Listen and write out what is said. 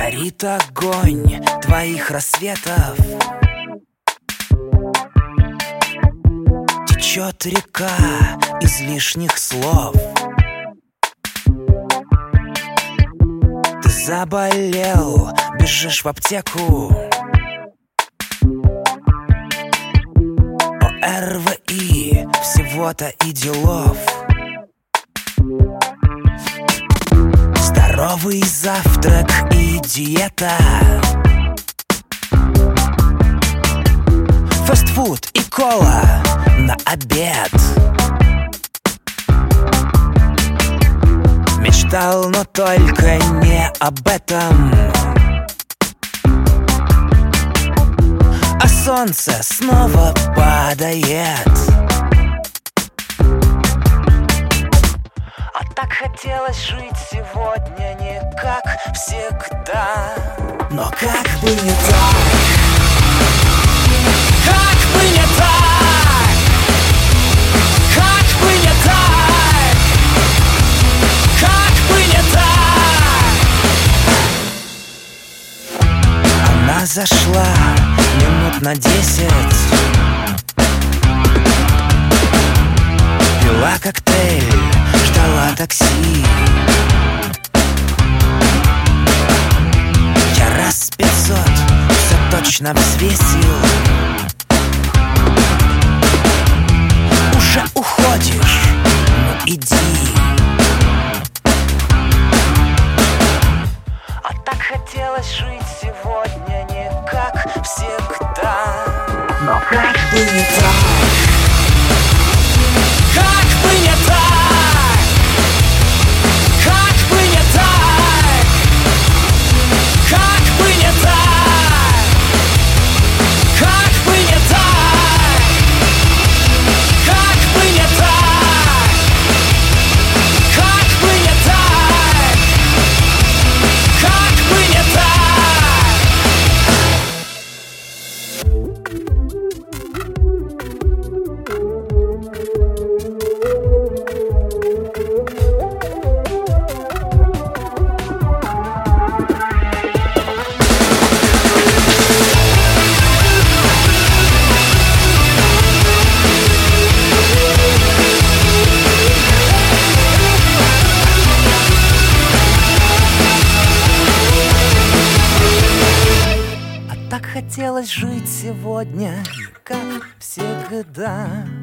Горит огонь твоих рассветов, течет река излишних слов. Ты заболел, бежишь в аптеку. ОРВИ всего-то и делов. Здоровый завтрак и диета, фастфуд и кола на обед. Мечтал, но только не об этом. А солнце снова падает. А так хотелось жить сегодня не как всегда. Но как бы не так, как бы не так, как бы не так, как бы не так. Она зашла минут на 10, пила коктейль, ждала такси. Я раз 500 все точно взвесил. Уже уходишь, ну иди. А так хотелось жить сегодня не как всегда. Но как бы не так, как бы не так, как бы не так, как бы не так, как бы не так, как бы не так, как бы не так, как бы не так. Так хотелось жить сегодня, как всегда.